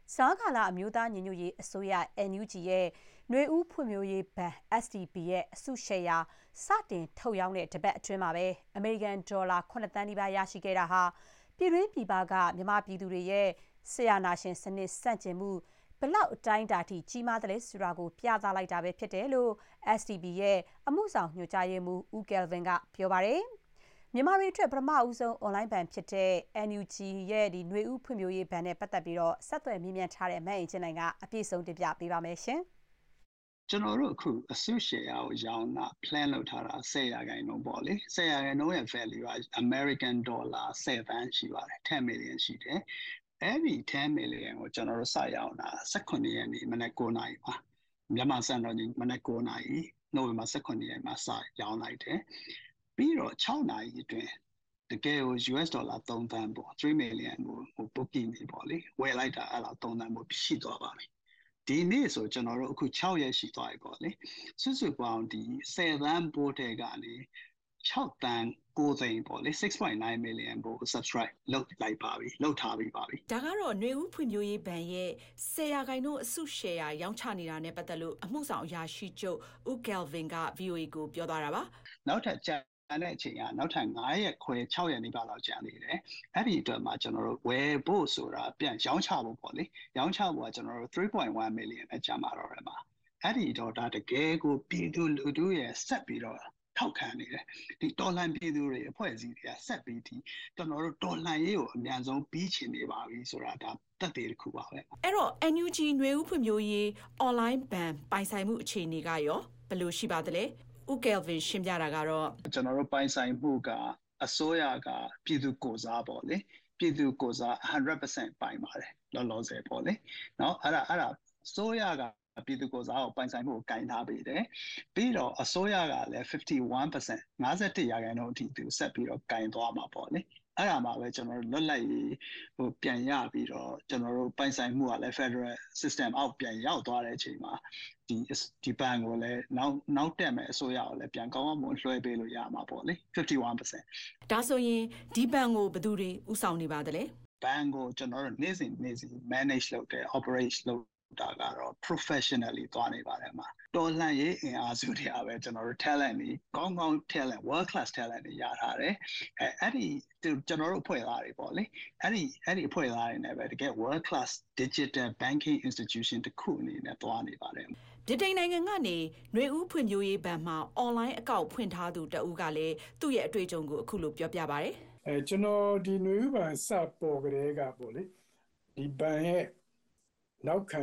စားကာလအမျိုးသားညီညွတ်ရေးအစိုးရ NUG ရဲ့ຫນွေဦးဖွံ့ဖြိုးရေးဘဏ် SDP ရဲ့အစုရှယ်ယာစတင်ထုတ်ရောင်းတဲ့တပတ်အတွင်းမှာပဲအမေရိကန်ဒေါ်လာ9သန်းနီးပါးရရှိခဲ့တာဟာပြည်တွင်းပြည်ပကမြန်မာပြည်သူတွေရဲ့ဆရာနာရှင်စနစ်စန့်ကျင်မှုဘလောက်အတိုင်းအတာထိကြီးမားတယ်ဆိုတာကိုပြသလိုက်တာပဲဖြစ်တယ်လို့ SDP ရဲ့အမှုဆောင်ညွှန်ကြားရေးမှူးဦးကယ်ဗင်ကပြောပါတယ်မြန်မာတွေအတွက်ပထမဦးဆုံးအွန်လိုင်းဘဏ်ဖြစ်တဲ့ NUG ရဲ့ຫນွေဦးဖွံ့ဖြိုးရေးဘဏ်နဲ့ပတ်သက်ပြီးတော့ဆက်သွယ်မြင်းမြန်းထားတဲ့မအင်ကြင်းနိုင်ကအပြည့်စုံတင်ပြပေးပါမယ်ရှင်။ကျွန်တော်တို့အခုအစုရှယ်ယာကိုရောင်းတာ plan လုပ်ထားတာ10%ပေါ့လေ10%ရဲ့ value က American dollar 7 သန်းရှိပါတယ်10 million ရှိတယ်။အဲ့ဒီ10 million ကိုကျွန်တော်တို့စရောင်းတာ18ရက်နေ့မနက်9:00နာရီပါမြန်မာစံတော်ချိန်မနက်9:00နာရီနိုဝင်ဘာ18ရက်မှာစရောင်းလိုက်တယ်။ပြီးတော့6နာရီအတွင်းတကယ်ကို US ဒေါ်လာ3သန်းပေါ့3 million ကို booking နေပေါ့လေဝယ်လိုက်တာအဲ့လောက်3သန်းပေါ့ရှိသွားပါပြီဒီနေ့ဆိုကျွန်တော်တို့အခု6ရက်ရှိသွားပြီပေါ့လေစုစုပေါင်းဒီ10သန်းပို့တဲ့ကနေ6သန်း9သိန်းပေါ့လေ6.9 million ပို့ subscribe လုပ်လိုက်ပါပြီလုပ်ထားပြီးပါပြီဒါကတော့ຫນွေဦးဖွံ့ဖြိုးရေးဘဏ်ရဲ့10%အစုရှယ်ယာရောင်းချနေတာနဲ့ပတ်သက်လို့အမှုဆောင်အရာရှိချုပ်ဦးကယ်ဗင်က VOA ကိုပြောသွားတာပါနောက်ထပ်တဲ့အချိန်ကနောက်ထပ်9ရက်ခွဲ6ရက်နေပါလောက်ကြာနေတယ်အဲ့ဒီအတွက်မှာကျွန်တော်တို့ဝယ်ဖို့ဆိုတာပြန်ရောင်းချဖို့ပေါ့လေရောင်းချဖို့ကကျွန်တော်တို့3.1 million နဲ့ကြာမှာတော့ရမှာအဲ့ဒီတော့ဒါတကယ်ကိုပြည်သူလူထုရဲ့ဆက်ပြီးတော့ထောက်ခံနေတယ်ဒီတော်လှန်ပြည်သူတွေအဖွဲ့အစည်းတွေကဆက်ပြီးဒီကျွန်တော်တို့တော်လှန်ရေးကိုအများဆုံးပြီးချင်နေပါပြီဆိုတာဒါတက်သေးတစ်ခုပါပဲအဲ့တော့ NUG ຫນွေဦးဖွံ့ဖြိုးရေး online ဘဏ်ပိုင်ဆိုင်မှုအခြေအနေကရောဘယ်လိုရှိပါသလဲဦးကယ်ဗင်ရှင်းပြတာကတော့ကျွန်တော်တို့ပိုင်ဆိုင်မှုကအစိုးရကပြည်သူကိုစားပေါ့လေပြည်သူကိုစား 100% ပိုင်ပါတယ်လောလောဆယ်ပေါ့လေเนาะအဲ့ဒါအစိုးရကပြည်သူကိုစားကိုပိုင်ဆိုင်မှုကိုကင်ထားပေးတယ်ပြီးတော့အစိုးရကလည်း 51% 51%အထိသူဆက်ပြီးတော့ကင်သွားမှာပေါ့လေအဲ့ဒါမှပဲကျွန်တော်တို့လွတ်လပ်ရေးပြန်ရပြီးတော့ကျွန်တော်တို့ပိုင်ဆိုင်မှုကလည်း Federal System အောက်ပြန်ရောက်သွားတဲ့အချိန်မှာဒီဘဏ်ကိုလည်းနောက်တက်မဲ့အစိုးရကိုလည်းပြန်ကောင်းအောင်လွှဲပေးလို့ရမှာပေါ့လေ 51% ဒါဆိုရင်ဒီဘဏ်ကိုဘယ်သူတွေဥဆောင်နေပါသလဲဘဏ်ကိုကျွန်တော်တို့နေ့စဉ် manage လုပ်တဲ့ operate လုပ်တာကတော့ professionally သွားနေပါတယ်မှာတော်လှန်ရေးအင်အားစုတွေအားပဲကျွန်တော်တို့ talent တွေကောင်း talent world class talent တွေရထားတယ်အဲ့ဒီကျွန်တော်တို့အဖွဲ့သားတွေပေါ့လေအဲ့ဒီအဖွဲ့သားတွေနဲ့ပဲတကယ် world class digital banking institution တစ်ခုအနေနဲ့သွားနေပါတယ်ဗြိတိန်နိုင်ငံကနေຫນွေဦးဖွံ့ဖြိုးရေးဘဏ်မှာ online အကောင့်ဖွင့်ထားသူတဦးကလည်းသူ့ရဲ့အတွေ့အကြုံကိုအခုလိုပြောပြပါဗျ။ကျွန်တော်ဒီຫນွေဦးဘဏ်စပေါ်ကလေးကပေါ့လေဒီဘဏ်ရဲ့နောက်ခံ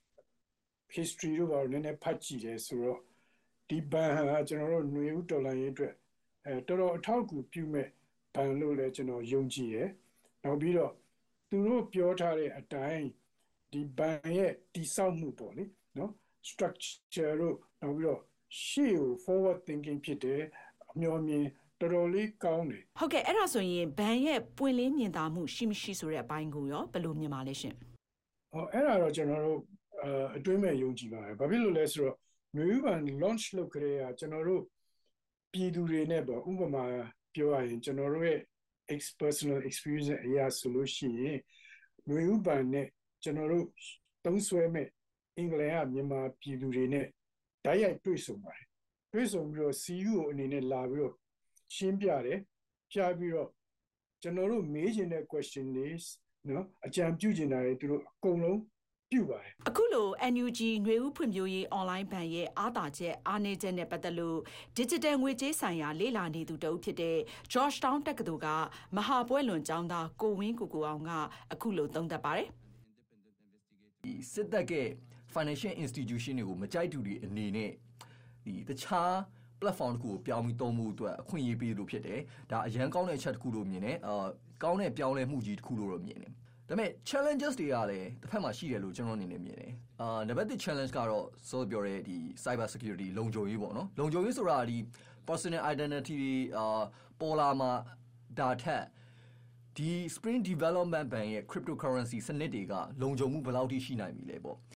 history တို့ဘာလို့နည်းနည်းဖတ်ကြည့်တယ်ဆိုတော့ဒီဘဏ်ဟာကျွန်တော်တို့ຫນွေဦးဒေါ်လာရင်းအတွက်တော်တော်အထောက်အကူပြုမဲ့ဘဏ်လို့လည်းကျွန်တော်ယုံကြည်တယ်။နောက်ပြီးတော့သူတို့ပြောထားတဲ့အတိုင်းဒီဘဏ်ရဲ့တည်ဆောက်မှုပေါ့လေနော် structure တို့နောက်ပြီးတော့ရှေ့ကို forward thinking ဖြစ်တယ်အမျှော်မြင်တော်တော်လေးကောင်းတယ်ဟုတ်ကဲ့အဲ့ဒါဆိုရင်ဘဏ်ရဲ့ပွင့်လင်းမြင်သာမှုရှိမရှိဆိုတဲ့အပိုင်းကိုရောဘယ်လိုမြင်ပါလဲရှင်အဲ့ဒါတော့ကျွန်တော်တို့အတွင်းမဲ့ယုံကြည်ပါတယ်ဘာဖြစ်လို့လဲဆိုတော့ຫນွေဦးဘဏ် launch လုပ်ကြတဲ့ကျွန်တော်တို့ပြည်သူတွေနဲ့ပေါ့ဥပမာပြောရရင်ကျွန်တော်တို့ရဲ့ personal experience အရာဆိုလို့ရှိရင်ຫນွေဦးဘဏ်နဲ့ကျွန်တော်တို့သုံးဆွဲမဲ့အင်္ဂလန်ကမြန်မာပြည်သူတွေနဲ့ဓာတ်ရိုက်တွေ့ဆုံပါတယ်တွေ့ဆုံပြီးတော့ CU အနေနဲ့လာပြီးတော့ရှင်းပြတယ်ပြပြီးတော့ကျွန်တော်တို့မေးချင်တဲ့ question တွေနော်အကြံပြုချင်တာတွေသူတို့အကုန်လုံးပြုပါတယ်အခုလို NUG ຫນွေဦးဖွံ့ဖြိုးရေး online ဘဏ်ရဲ့အားသာချက်အားနည်းချက်နဲ့ပတ်သက်လို့ digital ငွေကြေးဆိုင်ရာလေ့လာနေသူတဦးဖြစ်တဲ့ Georgetown တက္ကသိုလ်ကမဟာပွဲလွန်ကျောင်းသားကိုဝင်းကိုအောင်ကအခုလိုသုံးသပ်ပါတယ်စစ်တပ်က financial institution တွေကိုမကြိုက်သူတွေအနေနဲ့ဒီတခြား platform တစ်ခုကိုပြောင်းပြီးသုံးဖို့အတွက်အခွင့်အရေးပေးလို့ဖြစ်တယ်ဒါအရန်ကောင်းတဲ့အချက်တစ်ခုလို့မြင်တယ်ကောင်းတဲ့ပြောင်းလဲမှုကြီးတစ်ခုလို့တော့မြင်တယ်ဒါပေမဲ့ challenges တွေကလည်းတစ်ဖက်မှာရှိတယ်လို့ကျွန်တော်အနေနဲ့မြင်တယ်နံပါတ်1 challenge ကတော့ဆိုပြောတဲ့ဒီ cyber security လုံခြုံရေးပေါ့နော်လုံခြုံရေးဆိုတာဒီ personal identity တွေပေါ်လာမှာဒါထက်ဒီ Spring Development Bank ရဲ့ cryptocurrency စနစ်တွေကလုံခြုံမှုဘယ်လောက်ထိရှိနိုင်ပြီလဲပေါ့